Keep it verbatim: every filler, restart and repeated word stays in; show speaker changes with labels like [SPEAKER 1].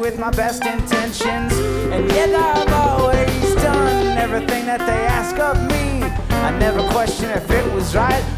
[SPEAKER 1] with my best intentions, and yet I've always done everything that they ask of me. I never question if it was right